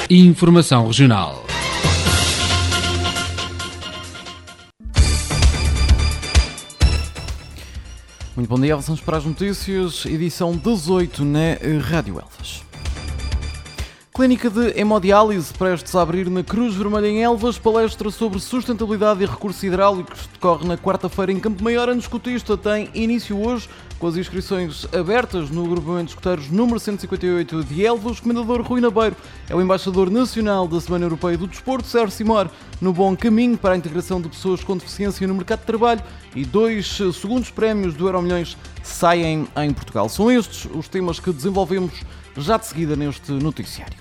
e informação regional. Muito bom dia, avançamos para as notícias, edição 18 na Rádio Elvas. Clínica de hemodiálise prestes a abrir na Cruz Vermelha em Elvas, palestra sobre sustentabilidade e recursos hidráulicos decorre na quarta-feira em Campo Maior. A Escotista tem início hoje com as inscrições abertas no agrupamento de escoteiros número 158 de Elvas. O comendador Rui Nabeiro é o embaixador nacional da Semana Europeia do Desporto. Sérgio Simor no bom caminho para a integração de pessoas com deficiência no mercado de trabalho e 2 segundos prémios do Euromilhões saem em Portugal. São estes os temas que desenvolvemos já de seguida neste noticiário.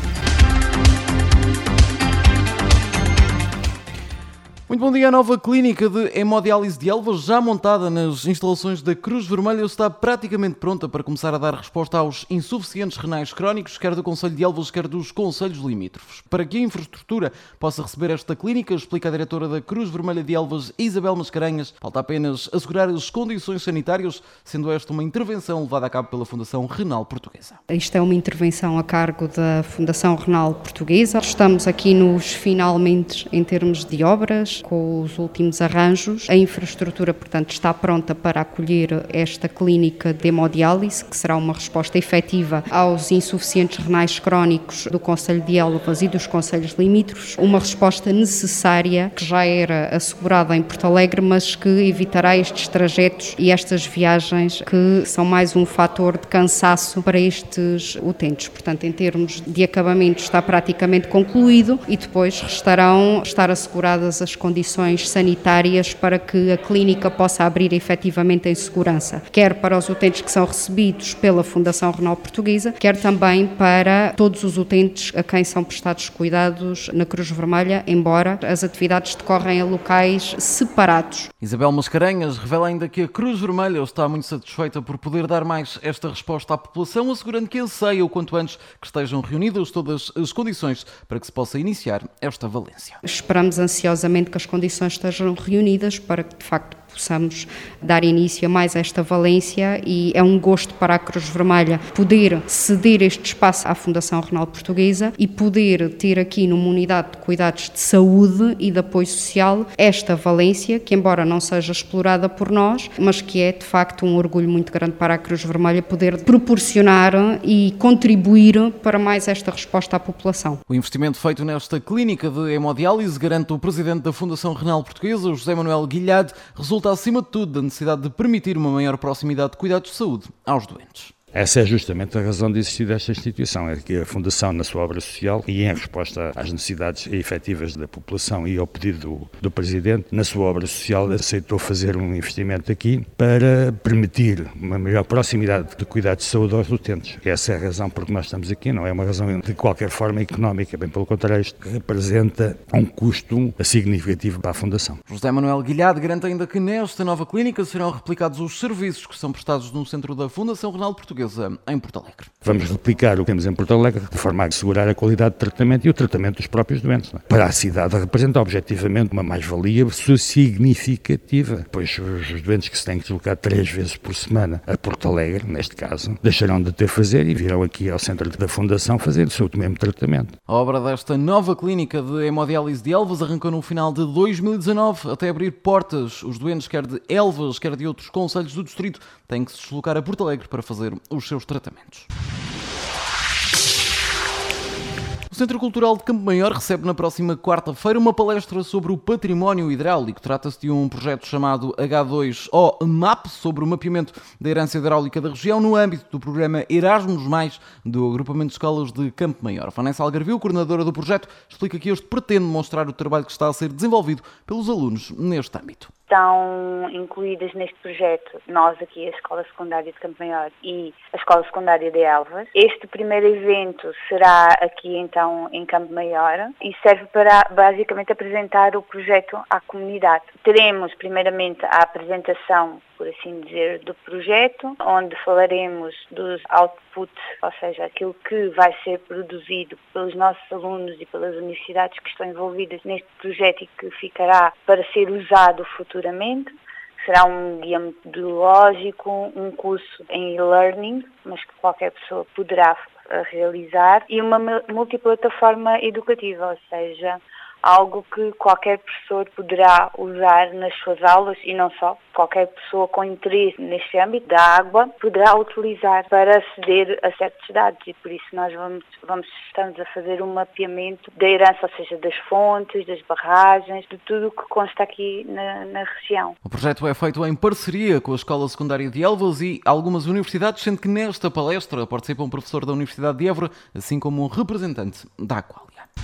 Muito bom dia. A nova clínica de hemodiálise de Elvas, já montada nas instalações da Cruz Vermelha, está praticamente pronta para começar a dar resposta aos insuficientes renais crónicos, quer do Concelho de Elvas, quer dos concelhos limítrofes. Para que a infraestrutura possa receber esta clínica, explica a diretora da Cruz Vermelha de Elvas, Isabel Mascarenhas, falta apenas assegurar as condições sanitárias, sendo esta uma intervenção levada a cabo pela Fundação Renal Portuguesa. Isto é uma intervenção a cargo da Fundação Renal Portuguesa. Estamos aqui nos finalmente em termos de obras, com os últimos arranjos. A infraestrutura, portanto, está pronta para acolher esta clínica de hemodiálise, que será uma resposta efetiva aos insuficientes renais crónicos do Concelho de Elvas e dos concelhos limítrofes, uma resposta necessária que já era assegurada em Porto Alegre, mas que evitará estes trajetos e estas viagens que são mais um fator de cansaço para estes utentes. Portanto, em termos de acabamento, está praticamente concluído e depois restarão estar asseguradas as condições sanitárias para que a clínica possa abrir efetivamente em segurança, quer para os utentes que são recebidos pela Fundação Renal Portuguesa, quer também para todos os utentes a quem são prestados cuidados na Cruz Vermelha, embora as atividades decorrem a locais separados. Isabel Mascarenhas revela ainda que a Cruz Vermelha está muito satisfeita por poder dar mais esta resposta à população, assegurando que anseia o quanto antes que estejam reunidas todas as condições para que se possa iniciar esta valência. Esperamos ansiosamente que as condições estejam reunidas para que, de facto, possamos dar início a mais esta valência, e é um gosto para a Cruz Vermelha poder ceder este espaço à Fundação Renal Portuguesa e poder ter aqui numa unidade de cuidados de saúde e de apoio social esta valência, que embora não seja explorada por nós, mas que é de facto um orgulho muito grande para a Cruz Vermelha poder proporcionar e contribuir para mais esta resposta à população. O investimento feito nesta clínica de hemodiálise, garante o presidente da Fundação Renal Portuguesa, José Manuel Guilhade, resulta acima de tudo da necessidade de permitir uma maior proximidade de cuidados de saúde aos doentes. Essa é justamente a razão de existir desta instituição, é que a Fundação, na sua obra social e em resposta às necessidades efetivas da população e ao pedido do Presidente, na sua obra social aceitou fazer um investimento aqui para permitir uma maior proximidade de cuidados de saúde aos utentes. Essa é a razão por que nós estamos aqui, não é uma razão de qualquer forma económica, bem pelo contrário, isto representa um custo significativo para a Fundação. José Manuel Guilhade garante ainda que nesta nova clínica serão replicados os serviços que são prestados no centro da Fundação Renal Portuguesa em Porto Alegre. Vamos replicar o que temos em Porto Alegre de forma a assegurar a qualidade de tratamento e o tratamento dos próprios doentes. Para a cidade representa objetivamente uma mais-valia significativa, pois os doentes que se têm que deslocar 3 vezes por semana a Porto Alegre, neste caso, deixarão de ter a fazer e virão aqui ao centro da Fundação fazer o seu mesmo tratamento. A obra desta nova clínica de hemodiálise de Elvas arrancou no final de 2019 até abrir portas. Os doentes, quer de Elvas, quer de outros concelhos do distrito, têm que se deslocar a Porto Alegre para fazer os seus tratamentos. O Centro Cultural de Campo Maior recebe na próxima quarta-feira uma palestra sobre o património hidráulico. Trata-se de um projeto chamado H2O MAP, sobre o mapeamento da herança hidráulica da região, no âmbito do programa Erasmus+, do agrupamento de escolas de Campo Maior. Vanessa Algarvio, coordenadora do projeto, explica que este pretende mostrar o trabalho que está a ser desenvolvido pelos alunos neste âmbito. Estão incluídas neste projeto nós aqui, a Escola Secundária de Campo Maior e a Escola Secundária de Elvas. Este primeiro evento será aqui então em Campo Maior e serve para basicamente apresentar o projeto à comunidade. Teremos primeiramente a apresentação, por assim dizer, do projeto, onde falaremos dos outputs, ou seja, aquilo que vai ser produzido pelos nossos alunos e pelas universidades que estão envolvidas neste projeto e que ficará para ser usado futuramente. Será um guia metodológico, um curso em e-learning, mas que qualquer pessoa poderá a realizar, e uma multiplataforma educativa, ou seja, algo que qualquer professor poderá usar nas suas aulas e não só. Qualquer pessoa com interesse neste âmbito da água poderá utilizar para aceder a certos dados, e por isso nós estamos a fazer um mapeamento da herança, ou seja, das fontes, das barragens, de tudo o que consta aqui na região. O projeto é feito em parceria com a Escola Secundária de Elvas e algumas universidades, sendo que nesta palestra participa um professor da Universidade de Évora, assim como um representante da Aqualia.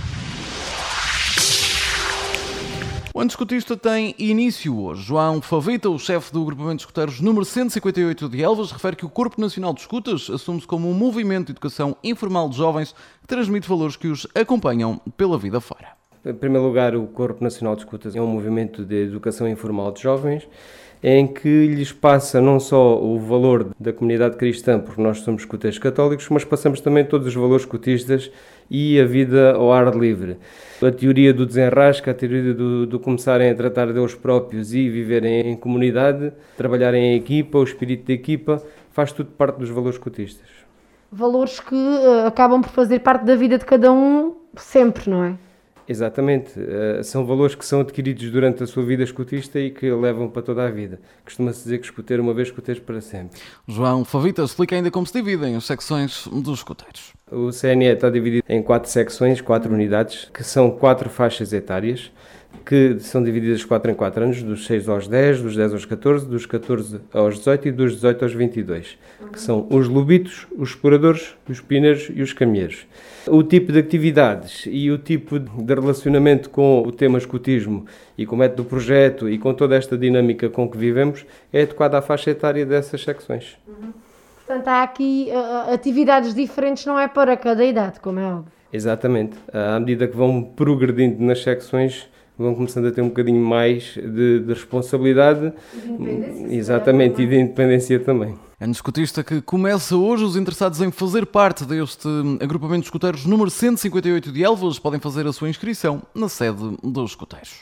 O ano escutista tem início hoje. João Favita, o chefe do agrupamento de escuteiros número 158 de Elvas, refere que o Corpo Nacional de Escutas assume-se como um movimento de educação informal de jovens que transmite valores que os acompanham pela vida fora. Em primeiro lugar, o Corpo Nacional de Escutas é um movimento de educação informal de jovens em que lhes passa não só o valor da comunidade cristã, porque nós somos escuteiros católicos, mas passamos também todos os valores escutistas e a vida ao ar livre. A teoria do desenrasca, a teoria do começarem a tratar deles próprios e viverem em comunidade, trabalharem em equipa, o espírito de equipa, faz tudo parte dos valores escutistas. Valores que acabam por fazer parte da vida de cada um sempre, não é? Exatamente. São valores que são adquiridos durante a sua vida escutista e que levam para toda a vida. Costuma-se dizer que escuteiro uma vez, escuteiro para sempre. João Favita explica ainda como se dividem as secções dos escuteiros. O CNE está dividido em 4 secções, 4 unidades, que são 4 faixas etárias, que são divididas 4 em 4 anos, dos 6 aos 10, dos 10 aos 14, dos 14 aos 18 e dos 18 aos 22, que são os lobitos, os exploradores, os pineiros e os caminheiros. O tipo de atividades e o tipo de relacionamento com o tema escutismo e com o método do projeto e com toda esta dinâmica com que vivemos é adequada à faixa etária dessas secções. Portanto, há aqui atividades diferentes, não é para cada idade, como é óbvio. Exatamente. À medida que vão progredindo nas secções, vão começando a ter um bocadinho mais de responsabilidade. De independência. Exatamente, e de independência também. Ano escutista que começa hoje. Os interessados em fazer parte deste agrupamento de escuteiros número 158 de Elvas podem fazer a sua inscrição na sede dos escuteiros.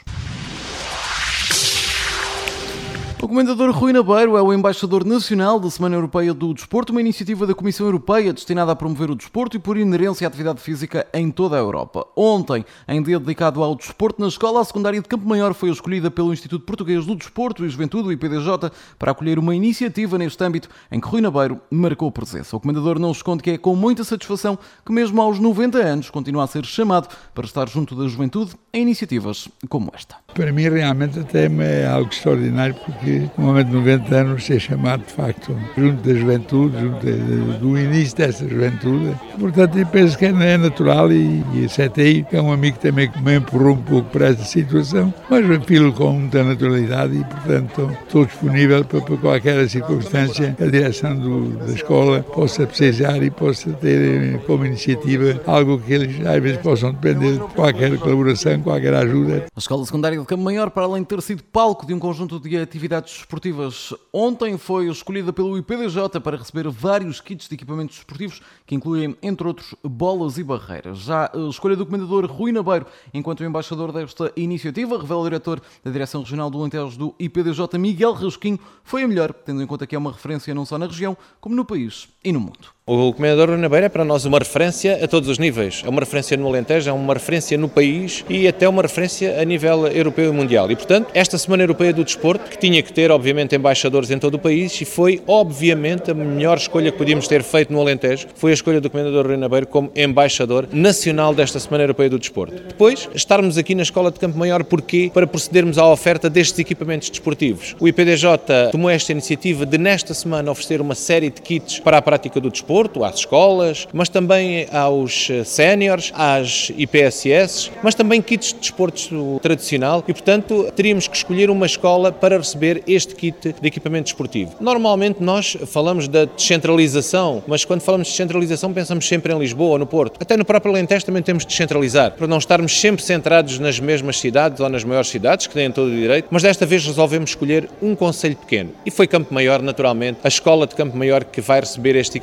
O Comendador Rui Nabeiro é o embaixador nacional da Semana Europeia do Desporto, uma iniciativa da Comissão Europeia destinada a promover o desporto e, por inerência, a atividade física em toda a Europa. Ontem, em dia dedicado ao desporto, na escola, a secundária de Campo Maior foi escolhida pelo Instituto Português do Desporto e Juventude, o IPDJ, para acolher uma iniciativa neste âmbito em que Rui Nabeiro marcou presença. O Comendador não esconde que é com muita satisfação que, mesmo aos 90 anos, continua a ser chamado para estar junto da juventude em iniciativas como esta. Para mim, realmente, até é algo extraordinário, porque no momento de 90 anos ser chamado, de facto, junto da juventude, junto do início dessa juventude. Portanto, eu penso que é natural e até aí, que é um amigo também que me empurrou um pouco para esta situação, mas enfilo com muita naturalidade e, portanto, estou disponível para qualquer circunstância a direção da escola possa precisar e possa ter como iniciativa algo que eles às vezes possam depender de qualquer colaboração, qualquer ajuda. A Escola Secundária de Campo Maior, para além de ter sido palco de um conjunto de atividades desportivas, ontem foi escolhida pelo IPDJ para receber vários kits de equipamentos desportivos que incluem, entre outros, bolas e barreiras. Já a escolha do Comendador Rui Nabeiro enquanto embaixador desta iniciativa, revela o diretor da Direção Regional do Alentejo do IPDJ, Miguel Rasquinho, foi a melhor, tendo em conta que é uma referência não só na região, como no país e no mundo. O Comendador Rui Nabeiro é para nós uma referência a todos os níveis. É uma referência no Alentejo, é uma referência no país e até uma referência a nível europeu e mundial. E, portanto, esta Semana Europeia do Desporto, que tinha que ter, obviamente, embaixadores em todo o país, e foi, obviamente, a melhor escolha que podíamos ter feito no Alentejo, foi a escolha do Comendador Rui Nabeiro como embaixador nacional desta Semana Europeia do Desporto. Depois, estarmos aqui na Escola de Campo Maior, porquê? Para procedermos à oferta destes equipamentos desportivos. O IPDJ tomou esta iniciativa de, nesta semana, oferecer uma série de kits para a prática do desporto, às escolas, mas também aos séniores, às IPSS, mas também kits de desporto tradicional e, portanto, teríamos que escolher uma escola para receber este kit de equipamento desportivo. Normalmente nós falamos da descentralização, mas quando falamos de descentralização pensamos sempre em Lisboa ou no Porto. Até no próprio Alentejo também temos de descentralizar, para não estarmos sempre centrados nas mesmas cidades ou nas maiores cidades, que têm todo o direito, mas desta vez resolvemos escolher um concelho pequeno. E foi Campo Maior, naturalmente, a escola de Campo Maior que vai receber estes equipamentos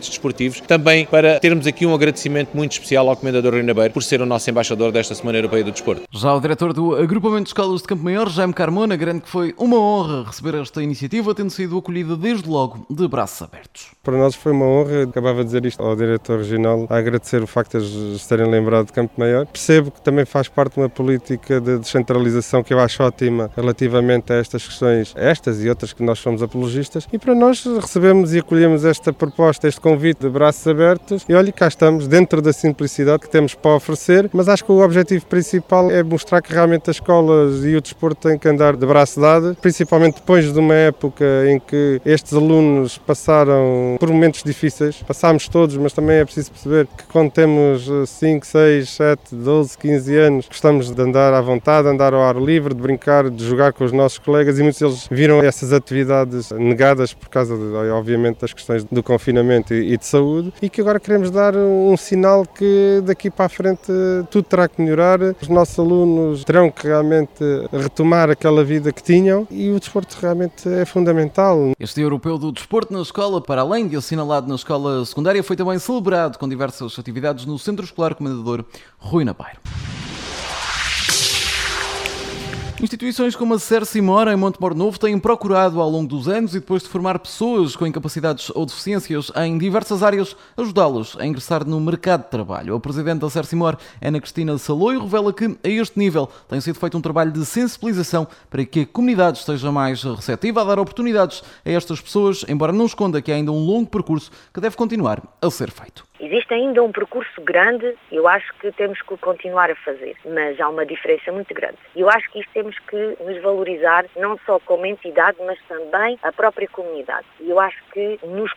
desportivos, também para termos aqui um agradecimento muito especial ao Comendador Rui Nabeiro por ser o nosso embaixador desta Semana Europeia do Desporto. Já o diretor do Agrupamento de Escolas de Campo Maior, Jaime Carmona, garante que foi uma honra receber esta iniciativa, tendo sido acolhida desde logo de braços abertos. Para nós foi uma honra, acabava de dizer isto ao diretor regional, a agradecer o facto de eles terem lembrado de Campo Maior. Percebo que também faz parte de uma política de descentralização que eu acho ótima relativamente a estas questões, estas e outras que nós somos apologistas, e para nós recebemos e acolhemos esta proposta, este convite de braços abertos, e olha, cá estamos, dentro da simplicidade que temos para oferecer, mas acho que o objetivo principal é mostrar que realmente as escolas e o desporto têm que andar de braço dado, principalmente depois de uma época em que estes alunos passaram por momentos difíceis, passámos todos, mas também é preciso perceber que quando temos 5, 6, 7, 12, 15 anos, gostamos de andar à vontade, andar ao ar livre, de brincar, de jogar com os nossos colegas, e muitos deles viram essas atividades negadas por causa, obviamente, das questões do confinamento e de saúde, e que agora queremos dar um sinal que daqui para a frente tudo terá que melhorar, os nossos alunos terão que realmente retomar aquela vida que tinham, e o desporto realmente é fundamental. Este Europeu do Desporto na escola, para além de assinalado na escola secundária, foi também celebrado com diversas atividades no Centro Escolar Comendador Rui Nabeiro. Instituições como a Cerci Mora, em Montemor Novo, têm procurado, ao longo dos anos e depois de formar pessoas com incapacidades ou deficiências em diversas áreas, ajudá-las a ingressar no mercado de trabalho. A presidente da Cerci Mora, Ana Cristina Saloio, revela que, a este nível, tem sido feito um trabalho de sensibilização para que a comunidade esteja mais receptiva a dar oportunidades a estas pessoas, embora não esconda que há ainda um longo percurso que deve continuar a ser feito. Existe ainda um percurso grande, eu acho que temos que continuar a fazer, mas há uma diferença muito grande. Eu acho que isto temos que nos valorizar, não só como entidade, mas também a própria comunidade. E eu acho que nos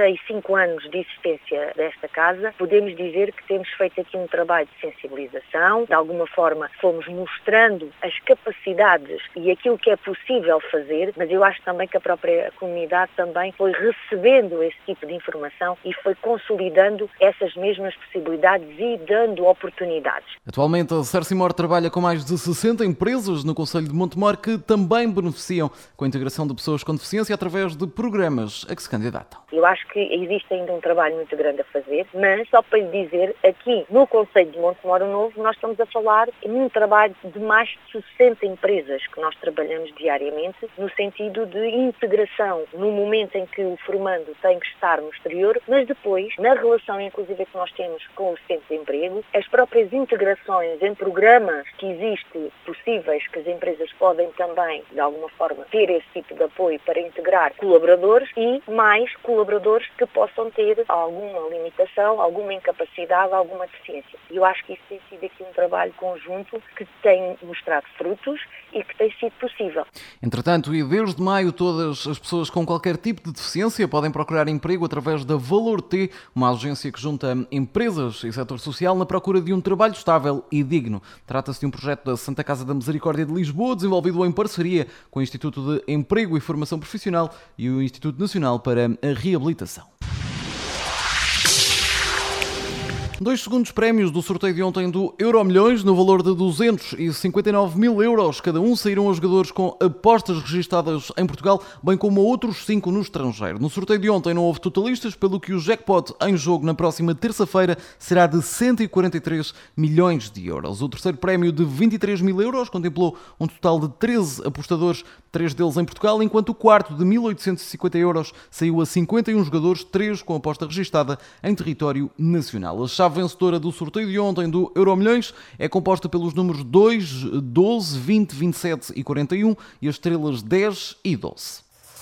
45 anos de existência desta casa, podemos dizer que temos feito aqui um trabalho de sensibilização, de alguma forma fomos mostrando as capacidades e aquilo que é possível fazer, mas eu acho também que a própria comunidade também foi recebendo esse tipo de informação e foi consolidando essas mesmas possibilidades e dando oportunidades. Atualmente, a Cerci Mora trabalha com mais de 60 empresas no concelho de Montemor que também beneficiam com a integração de pessoas com deficiência através de programas a que se candidatam. Eu acho que existe ainda um trabalho muito grande a fazer, mas só para lhe dizer, aqui no concelho de Montemor Novo, nós estamos a falar num trabalho de mais de 60 empresas que nós trabalhamos diariamente, no sentido de integração, no momento em que o formando tem que estar no exterior, mas depois, na relação inclusive que nós temos com os centros de emprego, as próprias integrações em programas que existem possíveis, que as empresas podem também, de alguma forma, ter esse tipo de apoio para integrar colaboradores e mais colaboradores que possam ter alguma limitação, alguma incapacidade, alguma deficiência. E eu acho que isso tem sido aqui um trabalho conjunto que tem mostrado frutos e que tem sido possível. Entretanto, e desde maio, todas as pessoas com qualquer tipo de deficiência podem procurar emprego através da Valor T, uma agência que junta empresas e setor social na procura de um trabalho estável e digno. Trata-se de um projeto da Santa Casa da Misericórdia de Lisboa, desenvolvido em parceria com o Instituto de Emprego e Formação Profissional e o Instituto Nacional para a Reabilitação. 2 segundos prémios do sorteio de ontem do Euromilhões, no valor de 259 mil euros cada um, saíram aos jogadores com apostas registadas em Portugal, bem como a outros 5 no estrangeiro. No sorteio de ontem não houve totalistas, pelo que o jackpot em jogo na próxima terça-feira será de 143 milhões de euros. O terceiro prémio de 23 mil euros contemplou um total de 13 apostadores, 3 deles em Portugal, enquanto o quarto de 1.850 euros saiu a 51 jogadores, 3 com aposta registada em território nacional. A chave vencedora do sorteio de ontem do Euromilhões é composta pelos números 2, 12, 20, 27 e 41 e as estrelas 10 e 12.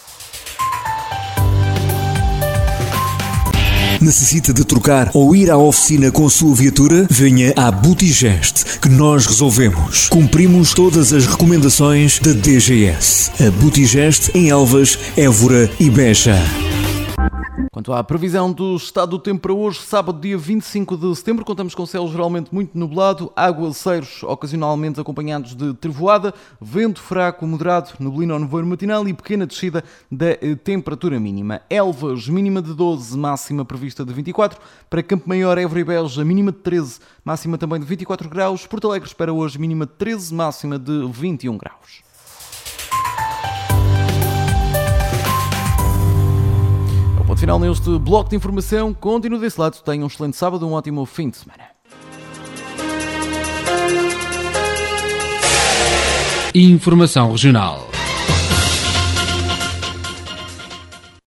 Necessita de trocar ou ir à oficina com a sua viatura? Venha à Butigest, que nós resolvemos. Cumprimos todas as recomendações da DGS. A Butigest em Elvas, Évora e Beja. Quanto à previsão do estado do tempo para hoje, sábado, dia 25 de setembro, contamos com céu geralmente muito nublado, aguaceiros ocasionalmente acompanhados de trevoada, vento fraco moderado, neblina ou nevoeiro matinal e pequena descida da temperatura mínima. Elvas, mínima de 12, máxima prevista de 24. Para Campo Maior, Évora e Beja, mínima de 13, máxima também de 24 graus. Porto Alegre espera hoje mínima de 13, máxima de 21 graus. Ponto final neste bloco de informação. Continue desse lado. Tenha um excelente sábado, um ótimo fim de semana. Informação regional.